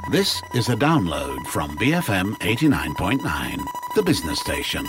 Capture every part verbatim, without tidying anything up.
This is a download from B F M eighty-nine point nine, the business station.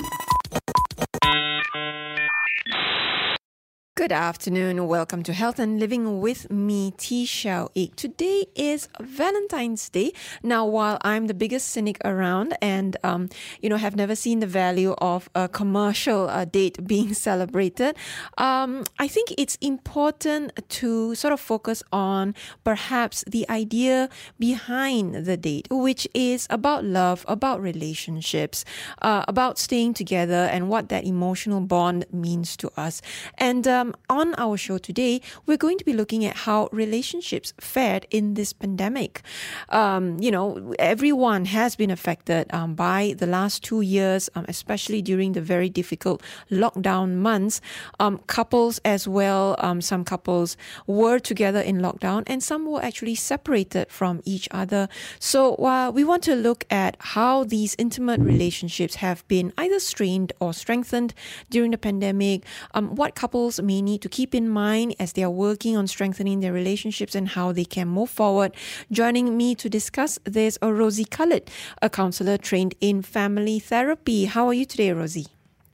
Good afternoon. Welcome to Health and Living with me, T. Xiao Ik. Today is Valentine's Day. Now, while I'm the biggest cynic around and, um, you know, have never seen the value of a commercial uh, date being celebrated, um, I think it's important to sort of focus on perhaps the idea behind the date, which is about love, about relationships, uh, about staying together and what that emotional bond means to us. And, um, on our show today, we're going to be looking at how relationships fared in this pandemic. Um, you know, everyone has been affected um, by the last two years, um, especially during the very difficult lockdown months. Um, couples as well, um, some couples were together in lockdown and some were actually separated from each other. So uh, we want to look at how these intimate relationships have been either strained or strengthened during the pandemic, um, what couples may need to keep in mind as they are working on strengthening their relationships and how they can move forward. Joining me to discuss this are Rosie Khalid, a counselor trained in family therapy. How are you today, Rosie?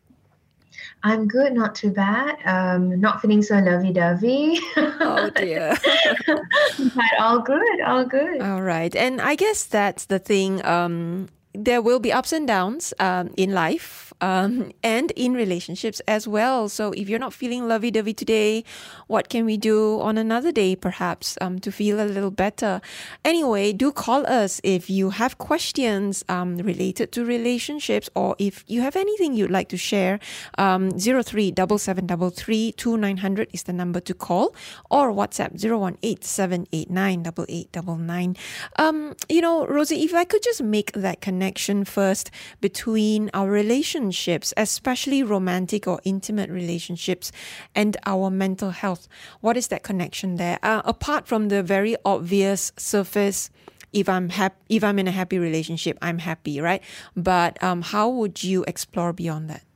I'm good, not too bad. Um, not feeling so lovey-dovey. Oh dear. But all good, all good. All right. And I guess that's the thing. Um, there will be ups and downs um, in life. Um, and in relationships as well. So if you're not feeling lovey-dovey today, what can we do on another day, perhaps, um, to feel a little better? Anyway, do call us if you have questions um, related to relationships, or if you have anything you'd like to share. Um, zero three seven seven three three two nine zero zero is the number to call, or WhatsApp zero one eight seven eight nine eight eight nine nine. Um, you know, Rosie, if I could just make that connection first between our relationships, especially romantic or intimate relationships, and our mental health. What is that connection there? Uh, apart from the very obvious surface, if I'm hap- if I'm in a happy relationship, I'm happy, right? But um, how would you explore beyond that?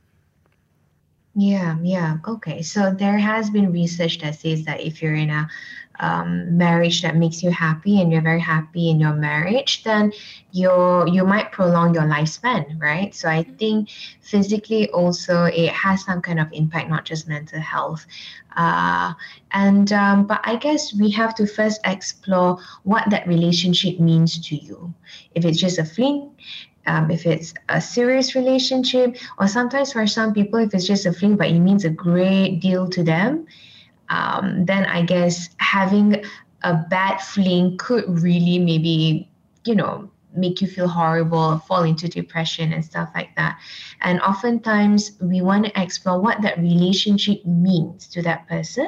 Yeah, yeah. Okay. So there has been research that says that if you're in a um, marriage that makes you happy and you're very happy in your marriage, then you you might prolong your lifespan, right? So I think physically also it has some kind of impact, not just mental health. Uh, and um, but I guess we have to first explore what that relationship means to you. If it's just a fling, Um, if it's a serious relationship, or sometimes for some people, if it's just a fling, but it means a great deal to them, um, then I guess having a bad fling could really maybe, you know, make you feel horrible, fall into depression and stuff like that. And oftentimes we want to explore what that relationship means to that person,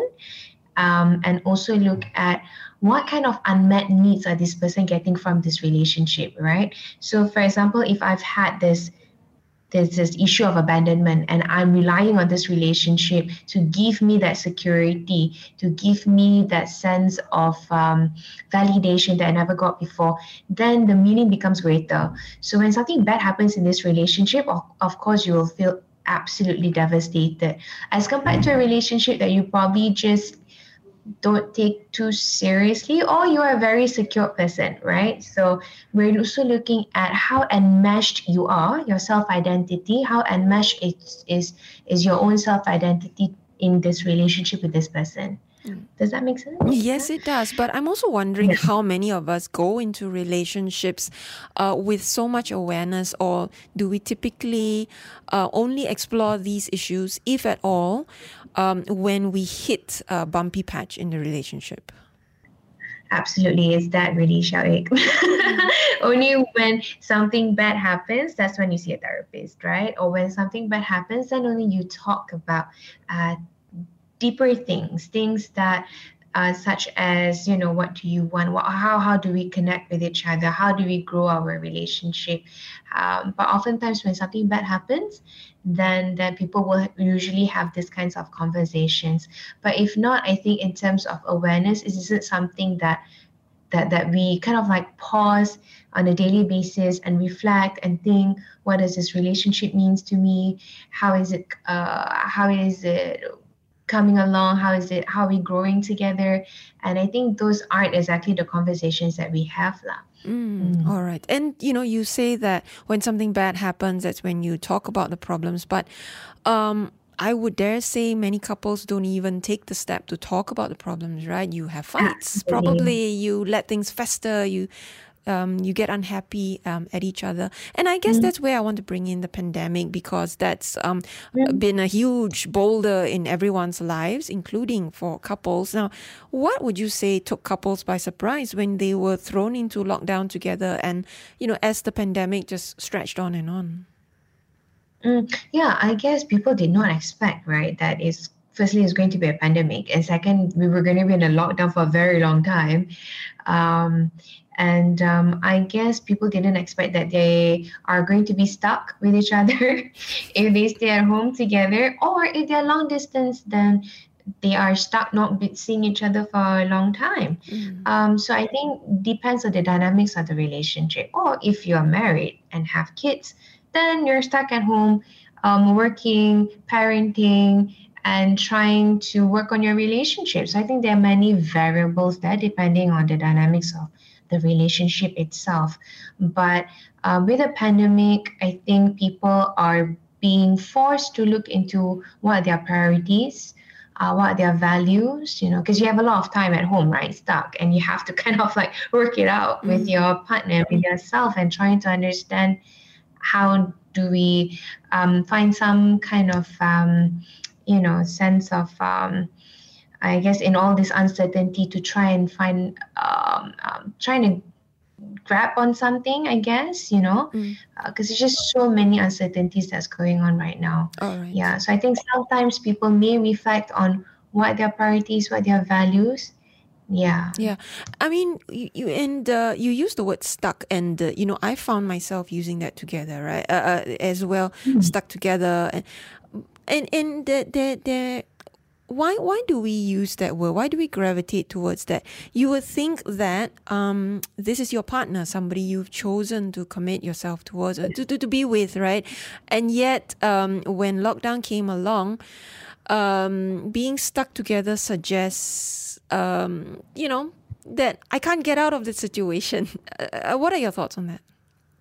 um, and also look at what kind of unmet needs are this person getting from this relationship, right? So, for example, if I've had this there's this issue of abandonment and I'm relying on this relationship to give me that security, to give me that sense of um, validation that I never got before, then the meaning becomes greater. So when something bad happens in this relationship, of, of course, you will feel absolutely devastated, as compared to a relationship that you probably just don't take too seriously, or you are a very secure person, right? So we're also looking at how enmeshed you are, your self-identity, how enmeshed is is, is your own self-identity in this relationship with this person. Does that make sense? Yes, it does. But I'm also wondering how many of us go into relationships uh, with so much awareness, or do we typically uh, only explore these issues, if at all, um, when we hit a bumpy patch in the relationship? Absolutely. Is that really, Shaik? Only when something bad happens, that's when you see a therapist, right? Or when something bad happens, then only you talk about uh, deeper things, things that uh, such as, you know, what do you want? What, how, how do we connect with each other? How do we grow our relationship? Um, but oftentimes when something bad happens, then, then people will usually have these kinds of conversations. But if not, I think in terms of awareness, is it something that that that we kind of like pause on a daily basis and reflect and think, what does this relationship means to me? How is it? Uh, how is it coming along? How is it? How are we growing together? And I think those aren't exactly the conversations that we have, lah. Mm, all right. And, you know, you say that when something bad happens, that's when you talk about the problems. But um, I would dare say many couples don't even take the step to talk about the problems, right? You have fights. Absolutely. Probably you let things fester. You um, you get unhappy um, at each other. And I guess that's where I want to bring in the pandemic, because that's um, been a huge boulder in everyone's lives, including for couples. Now, what would you say took couples by surprise when they were thrown into lockdown together and, you know, as the pandemic just stretched on and on? Mm, yeah, I guess people did not expect, right, that is firstly it's going to be a pandemic, and second we were going to be in a lockdown for a very long time. Um, and um, I guess people didn't expect that they are going to be stuck with each other if they stay at home together, or if they're long distance, then they are stuck not be- seeing each other for a long time. Mm. Um, so I think depends on the dynamics of the relationship. Or if you're married and have kids, then you're stuck at home, um, working, parenting, and trying to work on your relationship. So I think there are many variables there depending on the dynamics of the relationship itself. But uh, with a pandemic, I think people are being forced to look into what are their priorities, uh, what are their values, you know, because you have a lot of time at home, right? Stuck, and you have to kind of like work it out with your partner, with yourself, and trying to understand how do we um, find some kind of, um, you know, sense of, um, I guess, in all this uncertainty to try and find, um, um, trying to grab on something, I guess, you know, because Mm. uh, there's just so many uncertainties that's going on right now. All right. Yeah, so I think sometimes people may reflect on what their priorities, what their values. Yeah. Yeah, I mean, you, you and uh, you use the word stuck, and uh, you know, I found myself using that together, right? Uh, uh, as well, stuck together, and and and the the the. Why why do we use that word? Why do we gravitate towards that? You would think that um, this is your partner, somebody you've chosen to commit yourself towards, uh, to, to to be with, right? And yet, um, when lockdown came along, um, being stuck together suggests, um, you know, that I can't get out of the situation. Uh, what are your thoughts on that?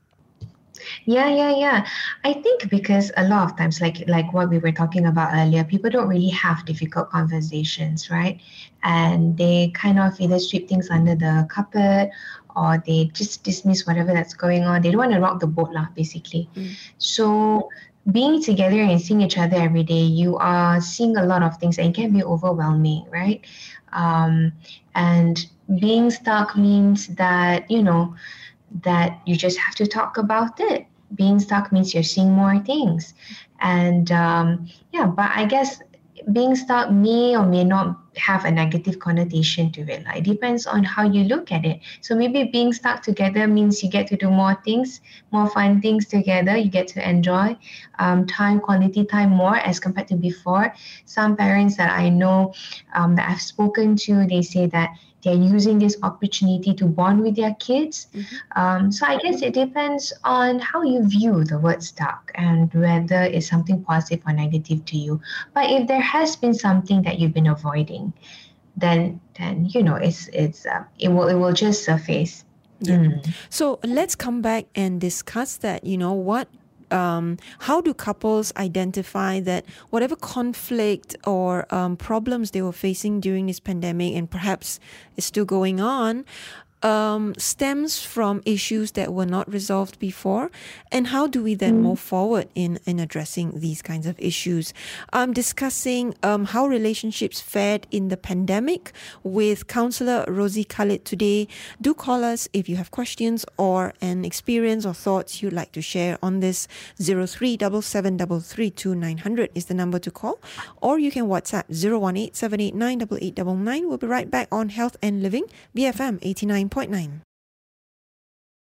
Yeah, yeah, yeah. I think because a lot of times, like like what we were talking about earlier, people don't really have difficult conversations, right? And they kind of either sweep things under the carpet, or they just dismiss whatever that's going on. They don't want to rock the boat, lah, basically. Mm. So being together and seeing each other every day, you are seeing a lot of things, and it can be overwhelming, right? Um, and being stuck means that, you know, that you just have to talk about it. Being stuck means you're seeing more things. And um, yeah, but I guess being stuck may or may not have a negative connotation to it. Like, it depends on how you look at it. So maybe being stuck together means you get to do more things, more fun things together. You get to enjoy um, time, quality time more as compared to before. Some parents that I know um, that I've spoken to, they say that they're using this opportunity to bond with their kids. Mm-hmm. Um, so I guess it depends on how you view the word stuck and whether it's something positive or negative to you. But if there has been something that you've been avoiding, then then you know it's it's uh, it will it will just surface. Yeah. Mm. So let's come back and discuss that. You know, what um, how do couples identify that whatever conflict or um, problems they were facing during this pandemic, and perhaps is still going on, um, stems from issues that were not resolved before, and how do we then move forward in, in addressing these kinds of issues? I'm discussing um, how relationships fared in the pandemic with Counsellor Rosie Khalid today. Do call us if you have questions or an experience or thoughts you'd like to share on this. zero three seven seven three three two nine zero zero is the number to call, or you can WhatsApp zero one eight seven eight nine eight eight nine nine. We'll be right back on Health and Living, B F M eighty-nine point nine.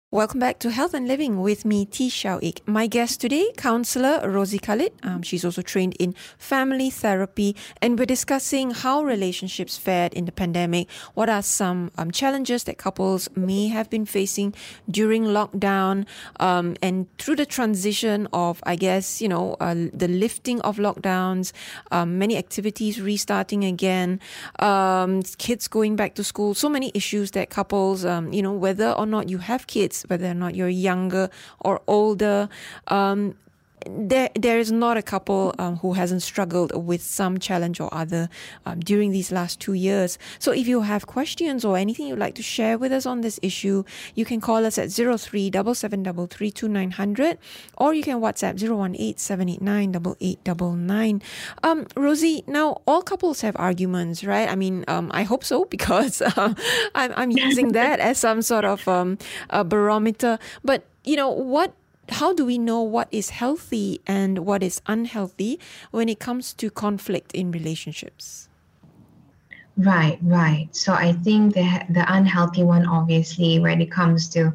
Welcome back to Health and Living with me, T. Xiao Ik. My guest today, counsellor Rosie Khalid. Um, she's also trained in family therapy, and we're discussing how relationships fared in the pandemic. What are some um, challenges that couples may have been facing during lockdown, um, and through the transition of, I guess, you know, uh, the lifting of lockdowns, um, many activities restarting again, um, kids going back to school, so many issues that couples, um, you know, whether or not you have kids, whether or not you're younger or older, um, there there is not a couple um, who hasn't struggled with some challenge or other um, during these last two years. So if you have questions or anything you'd like to share with us on this issue, you can call us at zero three seven seven three three two nine zero zero, or you can WhatsApp zero one eight seven eight nine eight eight nine nine. Um, Rosie, now all couples have arguments, right? I mean, um, I hope so, because uh, I'm, I'm using that as some sort of um, a barometer. But, you know, what how do we know what is healthy and what is unhealthy when it comes to conflict in relationships? Right, right. So I think the the unhealthy one, obviously, when it comes to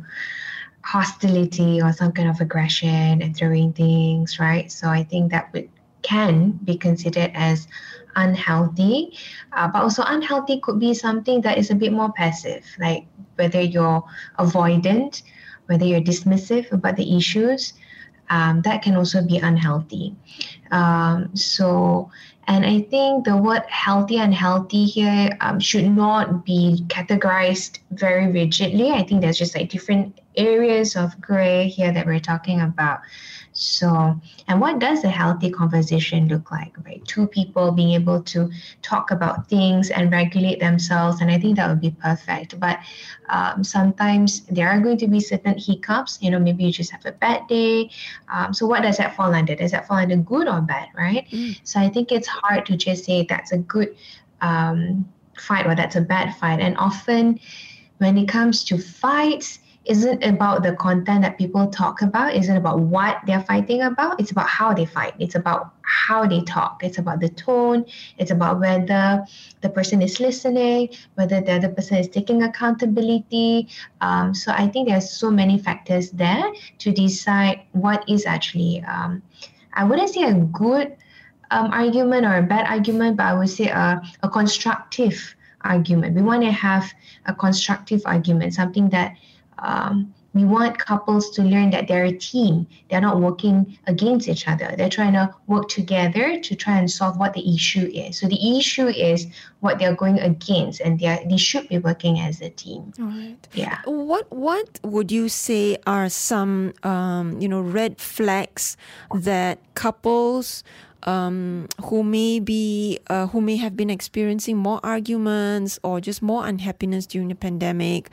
hostility or some kind of aggression and throwing things, right? So I think that would, can be considered as unhealthy. Uh, but also unhealthy could be something that is a bit more passive, like whether you're avoidant, whether you're dismissive about the issues, um, that can also be unhealthy. Um, so, and I think the word healthy and unhealthy here um, should not be categorized very rigidly. I think there's just like different areas of gray here that we're talking about. So, and what does a healthy conversation look like, right? Two people being able to talk about things and regulate themselves, and I think that would be perfect. But um, sometimes there are going to be certain hiccups. You know, maybe you just have a bad day. Um, so what does that fall under? Does that fall under good or bad, right? Mm. So I think it's hard to just say that's a good um, fight or that's a bad fight. And often when it comes to fights, isn't about the content that people talk about, isn't about what they're fighting about, it's about how they fight, it's about how they talk, it's about the tone, it's about whether the person is listening, whether the other person is taking accountability. Um, so I think there's so many factors there to decide what is actually, um, I wouldn't say a good um, argument or a bad argument, but I would say a, a constructive argument. We want to have a constructive argument, something that Um, we want couples to learn that they're a team. They're not working against each other. They're trying to work together to try and solve what the issue is. So the issue is what they're going against, and they they should be working as a team. All right. Yeah. What What would you say are some um, you know red flags that couples Um, who may be uh, who may have been experiencing more arguments or just more unhappiness during the pandemic?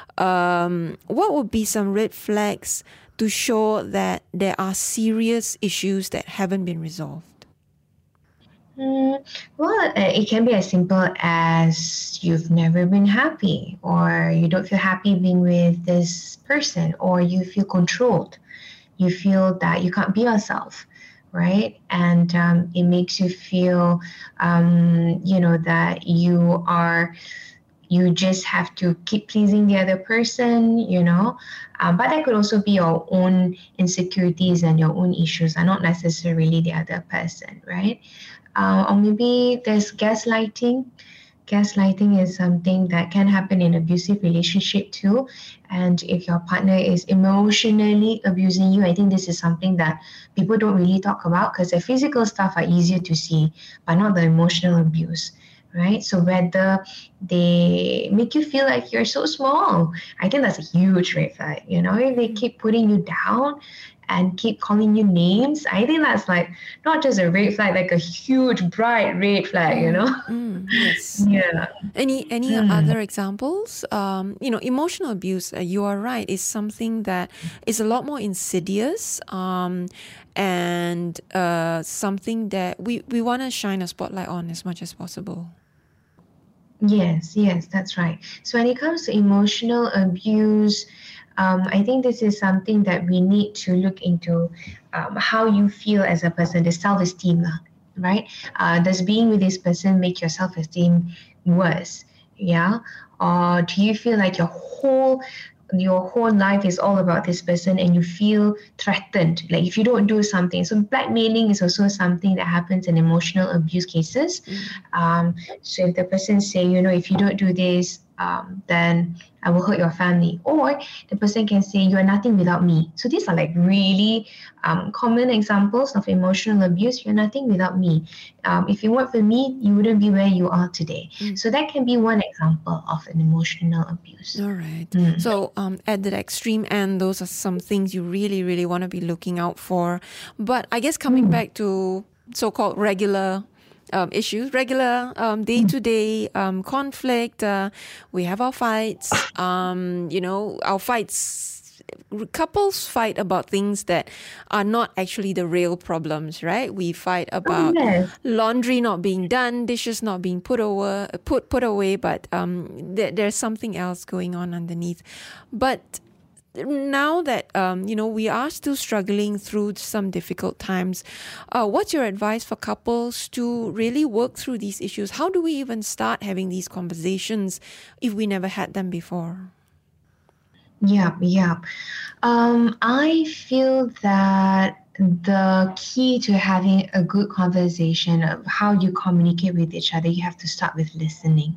Um, what would be some red flags to show that there are serious issues that haven't been resolved? Mm, well, uh, it can be as simple as you've never been happy, or you don't feel happy being with this person, or you feel controlled. You feel that you can't be yourself. Right? And um, it makes you feel, um, you know, that you are, you just have to keep pleasing the other person, you know. Um, but that could also be your own insecurities and your own issues, and not necessarily the other person, right? Uh, or maybe there's gaslighting. Gaslighting is something that can happen in abusive relationship too. And if your partner is emotionally abusing you, I think this is something that people don't really talk about, because the physical stuff are easier to see, but not the emotional abuse, right? So whether they make you feel like you're so small, I think that's a huge red flag. You know, if they keep putting you down and keep calling you names, I think that's like not just a red flag, like a huge bright red flag, you know. Mm, yes. Yeah. Any any mm. other examples? Um, you know, emotional abuse, uh, you are right, is something that is a lot more insidious, um, and uh, something that we, we want to shine a spotlight on as much as possible. Yes, yes, that's right. So when it comes to emotional abuse, Um, I think this is something that we need to look into, um, how you feel as a person, the self-esteem, right? Uh, does being with this person make your self-esteem worse? Yeah? Or do you feel like your whole your whole life is all about this person and you feel threatened, like if you don't do something. So blackmailing is also something that happens in emotional abuse cases. Um, so if the person say, you know, if you don't do this, um, then I will hurt your family. Or the person can say, you are nothing without me. So these are like really um, common examples of emotional abuse. You're nothing without me. Um, if it weren't for me, you wouldn't be where you are today. Mm. So that can be one example of an emotional abuse. All right. Mm. So um, at the extreme end, those are some things you really, really want to be looking out for. But I guess coming mm. back to so-called regular Um, issues, regular um, day-to-day um, conflict. Uh, we have our fights. Um, you know, our fights. Couples fight about things that are not actually the real problems, right? We fight about oh, yes. laundry not being done, dishes not being put over, put put away, but um, th- there's something else going on underneath. But now that, um, you know, we are still struggling through some difficult times, uh, what's your advice for couples to really work through these issues? How do we even start having these conversations if we never had them before? Yeah, yeah. Um, I feel that the key to having a good conversation of how you communicate with each other, you have to start with listening.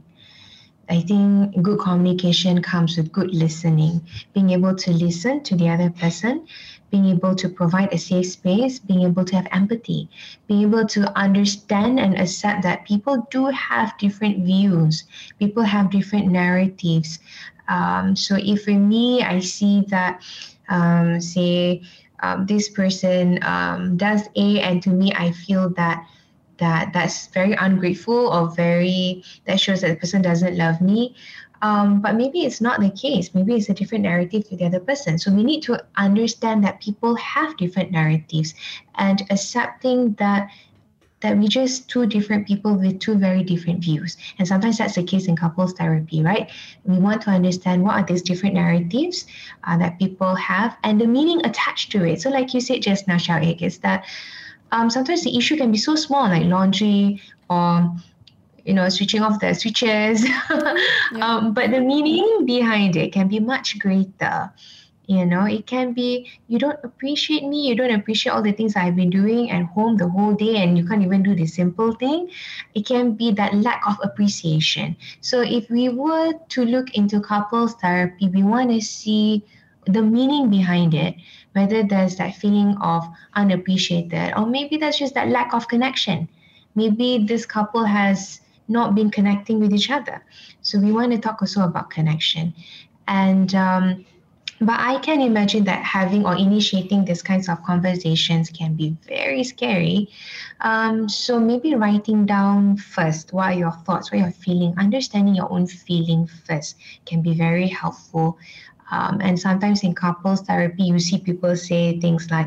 I think good communication comes with good listening, being able to listen to the other person, being able to provide a safe space, being able to have empathy, being able to understand and accept that people do have different views, people have different narratives. Um, so if for me, I see that, um, say, um, this person um, does A, and to me, I feel that that that's very ungrateful or very that shows that the person doesn't love me, um, but maybe it's not the case. Maybe it's a different narrative to the other person. So we need to understand that people have different narratives and accepting that that we just two different people with two very different views. And sometimes that's the case in couples therapy, right? We want to understand what are these different narratives uh, that people have and the meaning attached to it. So like you said just now, Xiao Ek, is that Um, sometimes the issue can be so small, like laundry or, you know, switching off the switches. yeah. um, but the meaning behind it can be much greater. You know, it can be, you don't appreciate me, you don't appreciate all the things I've been doing at home the whole day and you can't even do the simple thing. It can be that lack of appreciation. So if we were to look into couples therapy, we want to see the meaning behind it, whether there's that feeling of unappreciated or maybe there's just that lack of connection. Maybe this couple has not been connecting with each other. So we want to talk also about connection. And um, but I can imagine that having or initiating these kinds of conversations can be very scary. Um, so maybe writing down first what are your thoughts, what you're feeling, understanding your own feeling first can be very helpful. Um, and sometimes in couples therapy, you see people say things like,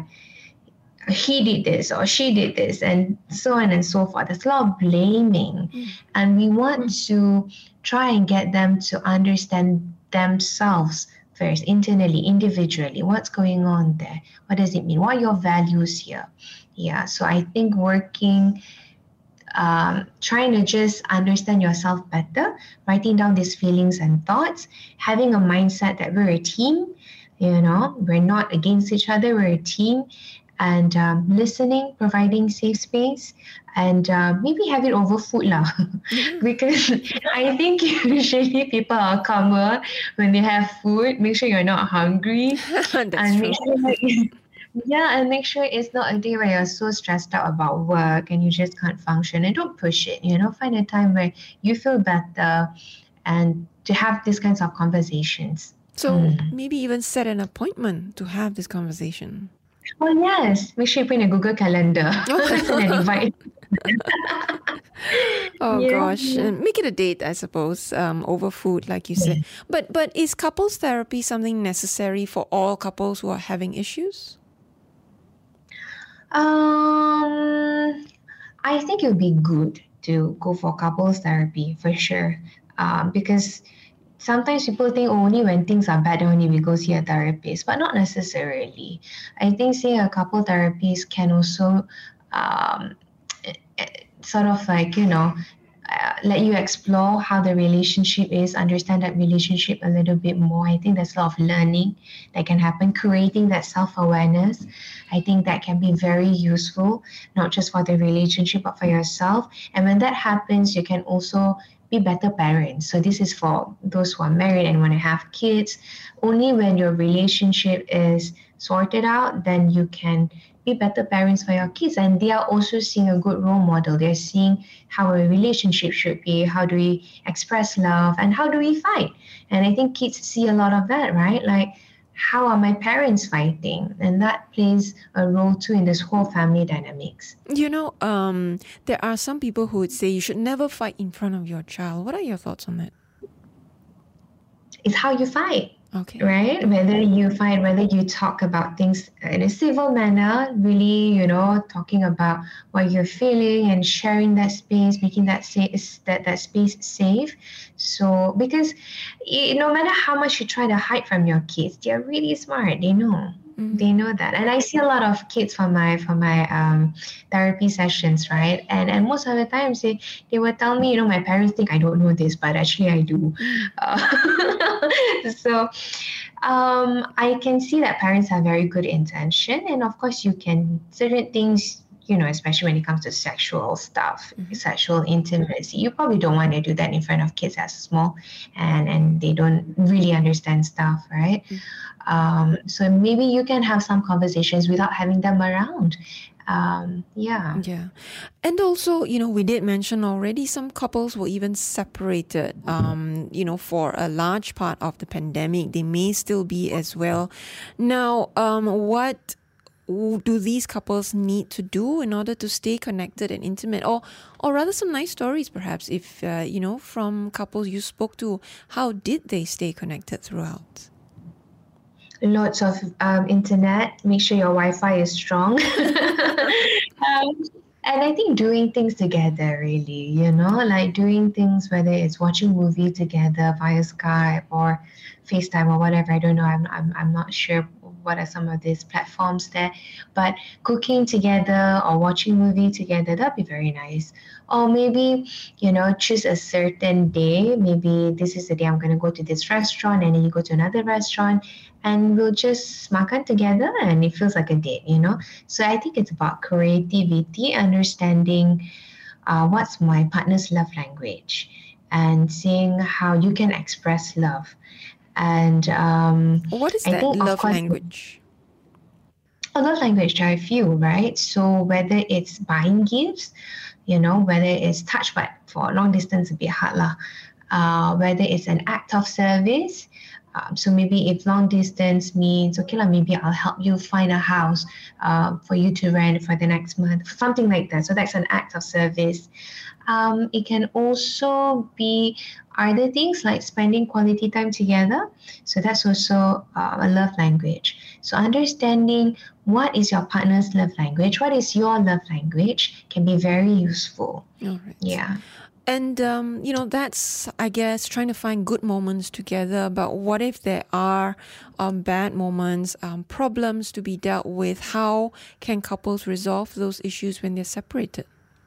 he did this or she did this and so on and so forth. There's a lot of blaming. Mm. And we want mm. to try and get them to understand themselves first, internally, individually. What's going on there? What does it mean? What are your values here? Yeah, so I think working Um, trying to just understand yourself better, writing down these feelings and thoughts, having a mindset that we're a team, you know, we're not against each other, we're a team, and um, listening, providing safe space, and uh, maybe have it over food lah. Because I think usually people are calmer when they have food. Make sure you're not hungry. That's and true. Make sure that Yeah, and make sure it's not a day where you're so stressed out about work and you just can't function. And don't push it, you know, find a time where you feel better and to have these kinds of conversations. So mm. maybe even set an appointment to have this conversation. Oh, yes. Make sure you put in a Google Calendar. Send an invite. oh, yeah. gosh. And make it a date, I suppose, um, over food, like you said. Yeah. But, but is couples therapy something necessary for all couples who are having issues? Um, I think it would be good to go for couples therapy for sure. Um, because sometimes people think oh, only when things are bad only we go see a therapist, but not necessarily. I think say a couple therapist can also um, sort of like, you know, uh, let you explore how the relationship is, understand that relationship a little bit more. I think there's a lot of learning that can happen, creating that self-awareness. I think that can be very useful, not just for the relationship, but for yourself. And when that happens, you can also be better parents. So this is for those who are married and want to have kids. Only when your relationship is sorted out, then you can be better parents for your kids. And they are also seeing a good role model. They're seeing how a relationship should be, how do we express love, and how do we fight. And I think kids see a lot of that, right? Like, how are my parents fighting? And that plays a role too in this whole family dynamics. You know, um, there are some people who would say you should never fight in front of your child. What are your thoughts on that? It's how you fight. Okay. Right? Whether you fight, whether you talk about things in a civil manner, really, you know, talking about what you're feeling and sharing that space, making that safe, that, that space safe. So, because it, no matter how much you try to hide from your kids, they're really smart. They know. Mm-hmm. They know that. And I see a lot of kids for my for my um, therapy sessions, right? And and most of the times they, they will tell me, you know, my parents think I don't know this, but actually I do. Uh, so um, I can see that parents have very good intention. And of course, you can, certain things, you know, especially when it comes to sexual stuff, mm-hmm. sexual intimacy, you probably don't want to do that in front of kids as small and, and they don't really understand stuff, right? Mm-hmm. Um, so maybe you can have some conversations without having them around. Um, yeah. Yeah. And also, you know, we did mention already some couples were even separated, um, you know, for a large part of the pandemic. They may still be as well. Now, um, what do these couples need to do in order to stay connected and intimate? Or or rather some nice stories, perhaps, if, uh, you know, from couples you spoke to, how did they stay connected throughout? Lots of um, internet. Make sure your Wi-Fi is strong. um, and I think doing things together, really, you know, like doing things, whether it's watching a movie together via Skype or FaceTime or whatever. I don't know. I'm I'm I'm not sure what are some of these platforms there, but cooking together or watching a movie together, that'd be very nice. Or maybe, you know, choose a certain day. Maybe this is the day I'm going to go to this restaurant, and then you go to another restaurant, and we'll just makan together, and it feels like a date, you know. So I think it's about creativity, understanding uh, what's my partner's love language, and seeing how you can express love. And um, what is I that think, love course, language? A love language, there are a few, right? So whether it's buying gifts, you know, whether it's touch, but for long distance, a bit hard lah. Uh, whether it's an act of service. Um, so maybe if long distance means, okay, lah, maybe I'll help you find a house uh, for you to rent for the next month, something like that. So that's an act of service. Um, it can also be other things like spending quality time together. So that's also uh, a love language. So understanding what is your partner's love language, what is your love language can be very useful. All right. Yeah. And, um, you know, that's, I guess, trying to find good moments together. But what if there are um, bad moments, um, problems to be dealt with? How can couples resolve those issues when they're separated?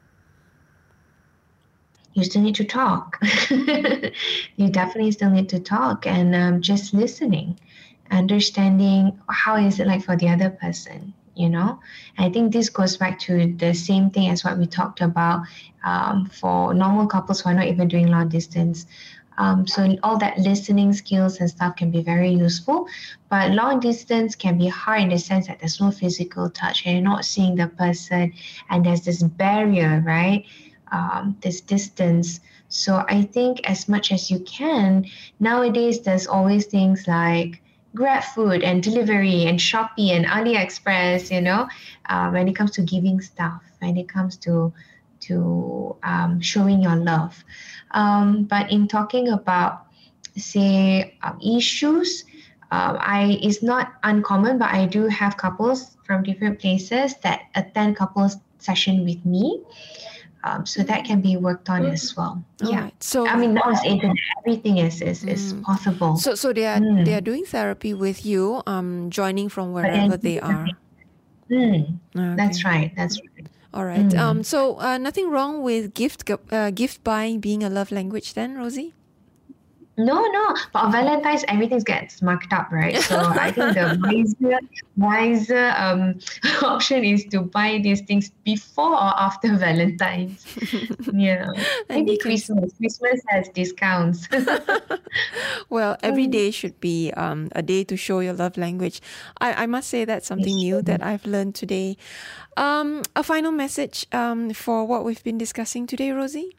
You still need to talk. You definitely still need to talk, and um, just listening, understanding how is it like for the other person, you know. I think this goes back to the same thing as what we talked about um, for normal couples who are not even doing long distance. Um, so all that listening skills and stuff can be very useful, but long distance can be hard in the sense that there's no physical touch and you're not seeing the person, and there's this barrier, right? Um, this distance. So I think as much as you can, nowadays there's always things like Grab food and delivery and Shopee and AliExpress, you know, uh, when it comes to giving stuff, when it comes to to um, showing your love. Um, but in talking about, say, um, issues, uh, I it's not uncommon, but I do have couples from different places that attend couples session with me. Um, so that can be worked on as well. All yeah. Right. So I mean, now it's internet. Everything is is, mm. is possible. So so they are mm. they are doing therapy with you, um, joining from wherever they are. Mm. Okay. That's right. That's right. All right. Um. So uh, nothing wrong with gift uh, gift buying being a love language then, Rosie? No, no. But on Valentine's, everything gets marked up, right? So I think the wiser, wiser um, option is to buy these things before or after Valentine's. Yeah. And Maybe you can- Christmas. Christmas has discounts. Well, every day should be um, a day to show your love language. I, I must say that's something Yes, new sure. that I've learned today. Um, a final message um, for what we've been discussing today, Rosie?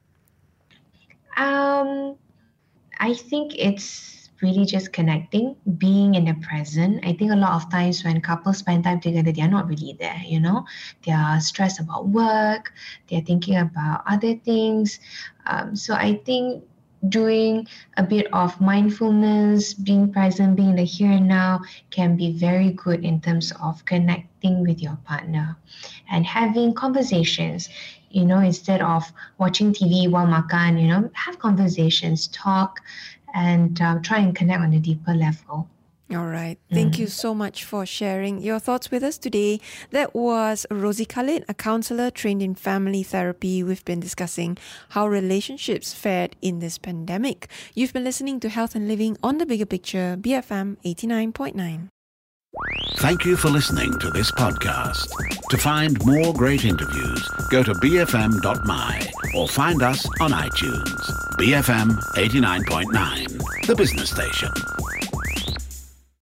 Um, I think it's really just connecting, being in the present. I think a lot of times when couples spend time together, they're not really there, you know? They're stressed about work, they're thinking about other things. Um, so I think doing a bit of mindfulness, being present, being in the here and now can be very good in terms of connecting with your partner and having conversations. You know, instead of watching T V while makan, you know, have conversations, talk, and uh, try and connect on a deeper level. All right. Thank you so much for sharing your thoughts with us today. That was Rosie Khalid, a counselor trained in family therapy. We've been discussing how relationships fared in this pandemic. You've been listening to Health and Living on the Bigger Picture, B F M eighty-nine point nine. Thank you for listening to this podcast. To find more great interviews, go to b f m dot m y or find us on iTunes. B F M eighty-nine point nine, the business station.